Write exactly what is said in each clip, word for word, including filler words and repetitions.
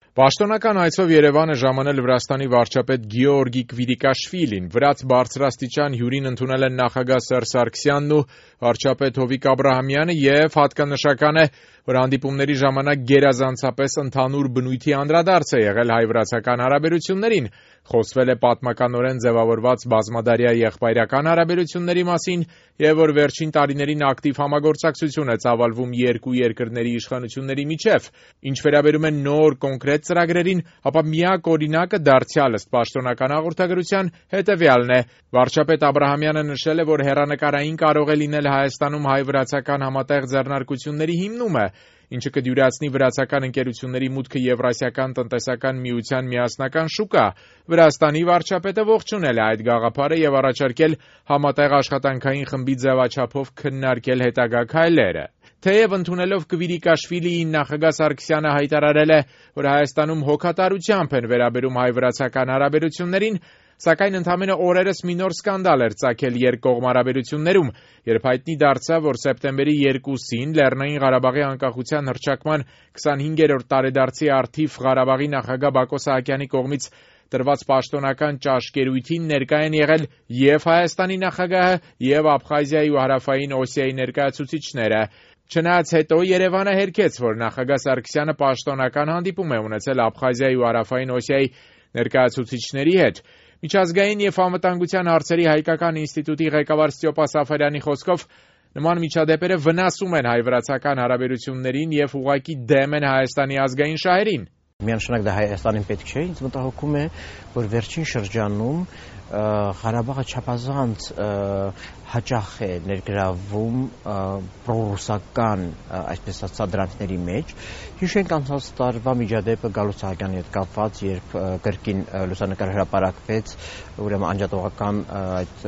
Պաշտոնական այցով Երևան է ժամանել Վրաստանի վարչապետ Գեորգի Կվիրիկաշվիլին։ Վրաց բարձրաստիճան հյուրին ընդունել են նախագահ Սերժ Սարգսյանն ու վարչապետ Հովիկ Աբրահամյանը, եւ հատկանշական է, որ հանդիպումների ժամանակ գերազանցապես ընդհանուր բնույթի անդրադարձ է եղել հայ-վրացական հարաբերություններին։ Խոսվել է պատմականորեն ձևավորված բազմադարյա եղբայրական հարաբերությունների մասին, եւ որ վերջին տարիներին ակտիվ համագործակցություն է ծավալվում երկու երկրների իշխանությունների միջև։ Ինչ վերաբերում է նոր կոնկրետ ծրագրերին, ապա միակ օրինակը դարձյալ ըստ պաշտոնական հաղորդագրության հետևյալն է։ Վարչապետ Աբրահամյանը նշել է, որ հեռանկարային կարող է լինել Հայաստանում հայ-վրացական համատեղ ձեռնարկությունների հիմնումը, ինչը կդյուրացնի վրացական ընկերությունների մուտքը Եվրասիական տնտեսական միության միասնական շուկա։ Վրաստանի վարչապետը ողջունել է այդ գաղափարը եւ առաջարկել համատեղ աշխատանքային խմբի ձևաչափով քննարկել հետագա քայլերը։ Թեև ընդունելով Կվիրիկաշվիլիին նախագահ Սարգսյանը հայտարարել է, որ Հայաստանում հոգատարությամբ են վերաբերում հայ-վրացական հարաբերություններին, սակայն ընդամենը օրերս մի նոր սկանդալ էր ծագել երկկողմ հարաբերություններում, երբ հայտնի դարձավ, որ սեպտեմբերի երկուսին Լեռնային Ղարաբաղի անկախության հռչակման քսանհինգերորդ տարեդարձի առթիվ Ղարաբաղի նախագահ Բակո Սահակյանի կողմից տրված պաշտոնական ճաշկերույթին ներկա են եղել եւ Հայաստանի նախագահը, եւ Աբխազիայի ու Հարավային Օսիայի ներկայացուցիչները։ Չնայած հետո Երևանը հերքեց, որ նախագահ Սարգսյանը պաշտոնական հանդիպում է ունեցել Աբխազիայի ու Հարավային Օսիայի ներկայացուցիչների հետ։ Միջազգային եւ անվտանգության հարցերի հայկական ինստիտուտի ղեկավար Ստյոպա Սաֆարյանի խոսքով նման միջադեպերը վնասում են հայ-վրացական հարաբերություններին եւ ուղղակի դեմ են Հայաստանի ազգային շահերին։ Միանշանակ դա Հայաստանին պետք չէ, ինձ մտահոգում է, որ վերջին շրջանում Ղարաբաղը չափազանց հաճախ է ներգրավում պրոռուսական, այսպես ասած, դրանքների մեջ։ Հիշենք անցած տարվա միջադեպը Գալուստ Սահակյանի հետ կապված, երբ կրկին լուսանկար հրապարակվեց, ուրեմն անջատողական այդ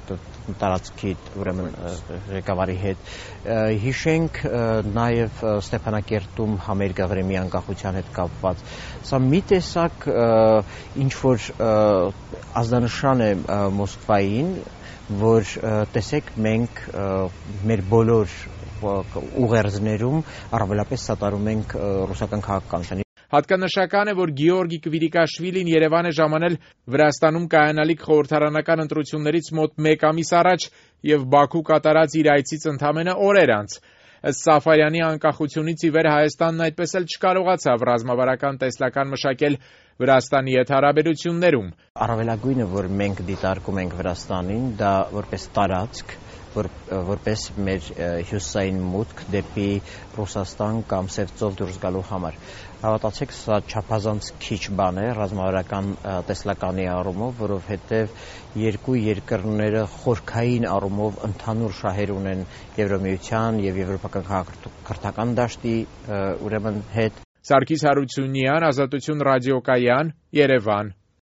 տարածքի ուրեմն ղեկավարի հետ։ Հիշենք նաև Ստեփանակերտում Համերգաղրեմի անկախության հետ կապված։ Սա մի տեսակ ինչ որ ազդանշան է Մոսկվային, որ տեսեք մենք մեր բոլոր ուղերձներում առավելապես սատարում ենք ռուսական քաղաքականությանը։ Հատկանշական է, որ Գեորգի Կվիրիկաշվիլին Երևան է ժամանել Վրաստանում կայանալիք խորհրդարանական ընտրություններից մոտ մեկ ամիս առաջ եւ Բաքու կատարած իր այցից ընդամենը օրեր անց։ Ըստ Սաֆարյանի անկախությունից ի վեր Հայաստանն այդպես էլ չկարողացավ ռազմավարական տեսլական մշակել Վրաստանի հետ հարաբերություններում։ Առավելագույնը, որ մենք դիտարկում ենք Վրաստանին, դա որպես տարածք, որ որպես մեր հյուսային մուտք դեպի Ռուսաստան կամ Սև ծով դուրս գալու համար։ Հավատացեք, սա չափազանց քիչ բան է ռազմավարական տեսլականի առումով, որովհետև երկու երկրները խորքային առումով ընդհանուր շահեր ունեն Եվրամիության եւ եվրոպական քաղաքակրթական դաշտի ուրեմն հետ։ Սարգիս Հարությունյան, Ազատություն ռադիոկայան, Երևան։